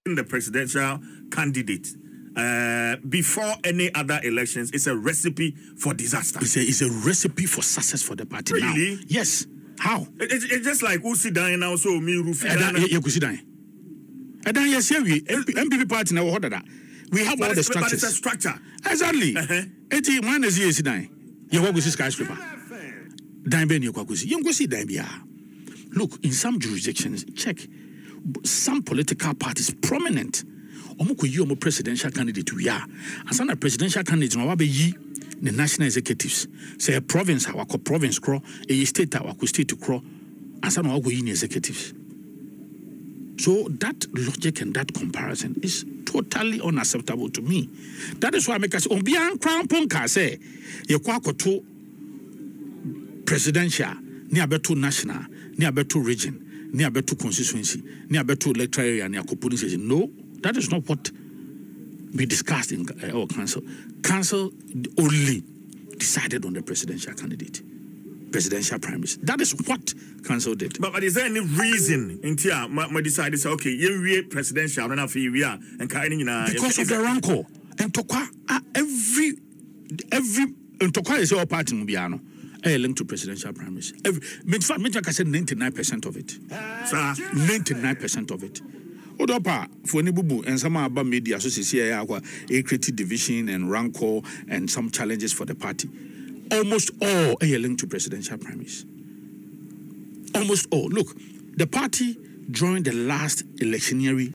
the presidential candidate before any other elections is a recipe for disaster. It's a recipe for success for the party. Really? Now. Yes. How? It's just like Usidane now, so me Rufidane. And then yes, here we MPP party now. We have all the structures. But it's a structure. Exactly. 81 is here today. You walk with this skyscraper. Dambe you go see. You go see Dambe. Look, in some jurisdictions, check. Some political parties prominent. Omuko yi omo presidential candidate we are. And some presidential candidates no be yi the national executives. Say a province our province cro, a state our state to cro. And some go yi executives. So that logic and that comparison is totally unacceptable to me. That is why I make us on beyond crown ponka say you to presidential, near beto national, near beto region, near beto constituency, near beto electoral area, near Kopuni says no, that is not what we discussed in our council. Council only decided on the presidential candidate. Presidential primaries. That is what council did. But is there any reason in Tia my decided say okay, you presidential and after we are and because of the rancor and Tokwa every and Tokwa is our party Mubiano linked to presidential primaries. I said 99% of it. Sir, 99% of it. Odopa for any bubu and some about media association a creative division and rancor and some challenges for the party. Almost all are linked to presidential primaries. Almost all. Look, the party during the last electionary